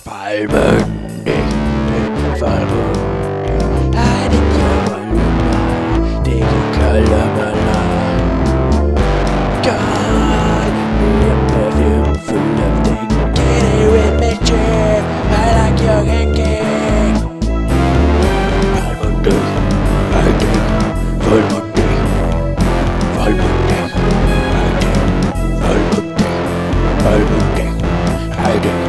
Palmöndig, Palmöndig, Halleluja, Digga Kalamala. God, me a perfume full of things. Get it with me, chick, I like your ganking. Palmöndig, Palmöndig, Palmöndig, Palmöndig, Palmöndig, Palmöndig, Palmöndig.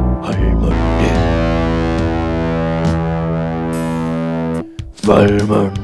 Palmöndig.